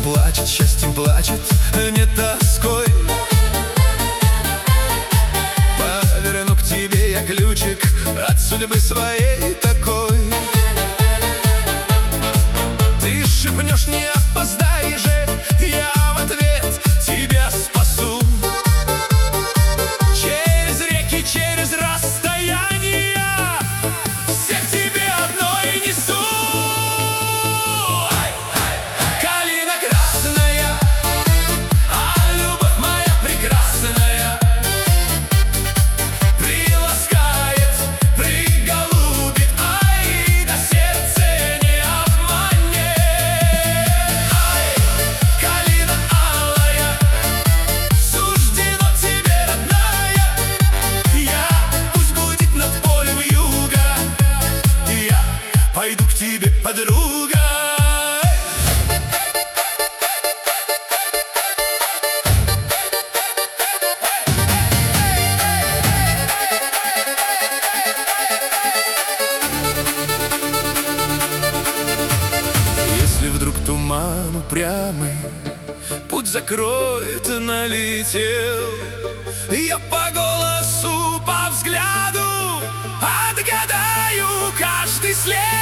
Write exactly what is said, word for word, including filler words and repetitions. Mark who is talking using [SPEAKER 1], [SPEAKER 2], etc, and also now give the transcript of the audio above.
[SPEAKER 1] плачет, счастьем плачет, не тоской. Поверну к тебе я ключик от судьбы своей такой. Ты шепнешь, не опоздай же, я в ответ тебя спасу. Через реки, через расстояния всех тебе одной несу. Калина красная, а любовь моя прекрасная, приласкает, приголубит, ай, до сердца не обманет. Ай, калина алая, суждено тебе, родная, я пусть гудит над полем юга, я пойду к тебе, подруга. Если вдруг туман упрямый путь закроет, налетел, я по голосу, по взгляду отгадаю каждый след.